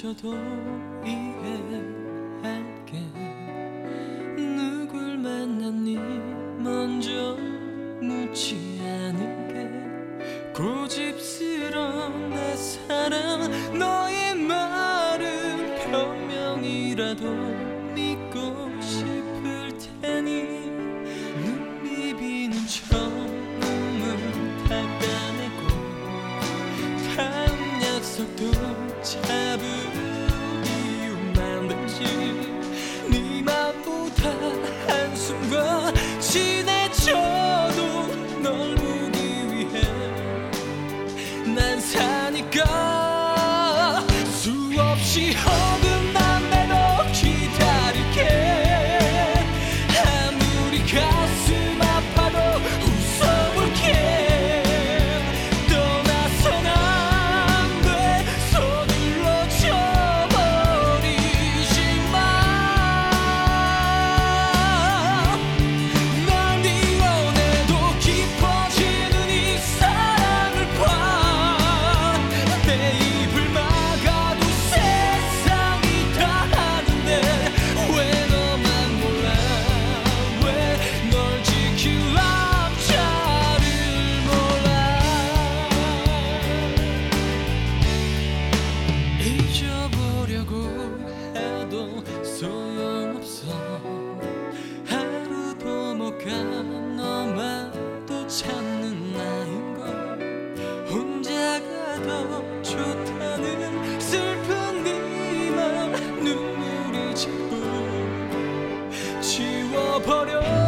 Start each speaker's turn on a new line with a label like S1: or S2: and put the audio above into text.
S1: 상처도 이해할게. 누굴 만났니 먼저 묻지 않을게. 고집스러운 내 사랑, 너의 말은 변명이라도 믿고 싶을 테니 눈 비비는 처음을 닦아내고 다음 약속도 잡을 이유 만들지. 네 맘보다 한순간 친해져도 널 보기 위해 난 사니까 수없이 어긋난 대로 기다릴게. 아무리 가슴 아파도 웃어볼게. 떠나선 안 돼, 서둘러 져버리지 마. 난 네 원해도 깊어지는 이 사랑을 봐. 내 입을 막아도 세상이 다 아는데 왜 너만 몰라. 왜 널 지킬 남자를 몰라. 잊어보려고 해도 소용없어. 하루도 못 가 너만 또 찾는 나인걸. 혼자가 더 좋다는 슬픈 네맘 눈물이 자꾸 지워버려.